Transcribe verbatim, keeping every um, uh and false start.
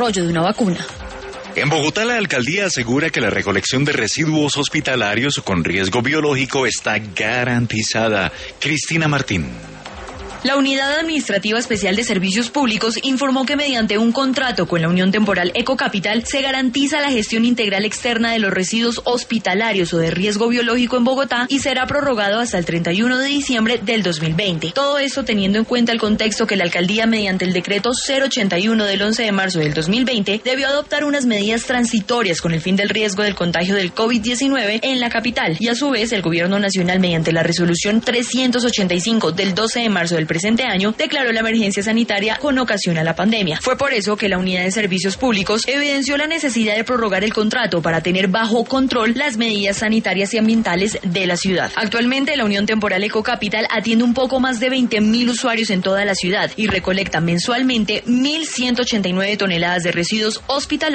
desarrollo de una vacuna. En Bogotá, la alcaldía asegura que la recolección de residuos hospitalarios con riesgo biológico está garantizada. Cristina Martín. La Unidad Administrativa Especial de Servicios Públicos informó que mediante un contrato con la Unión Temporal Ecocapital se garantiza la gestión integral externa de los residuos hospitalarios o de riesgo biológico en Bogotá y será prorrogado hasta el treinta y uno de diciembre del dos mil veinte. Todo esto teniendo en cuenta el contexto que la alcaldía, mediante el decreto cero ochenta y uno del once de marzo del dos mil veinte, debió adoptar unas medidas transitorias con el fin del riesgo del contagio del COVID diecinueve en la capital, y a su vez el Gobierno Nacional, mediante la resolución trescientos ochenta y cinco del doce de marzo del presente año, declaró la emergencia sanitaria con ocasión a la pandemia. Fue por eso que la Unidad de Servicios Públicos evidenció la necesidad de prorrogar el contrato para tener bajo control las medidas sanitarias y ambientales de la ciudad. Actualmente, la Unión Temporal Ecocapital atiende un poco más de veinte mil usuarios en toda la ciudad y recolecta mensualmente mil ciento ochenta y nueve toneladas de residuos hospitalarios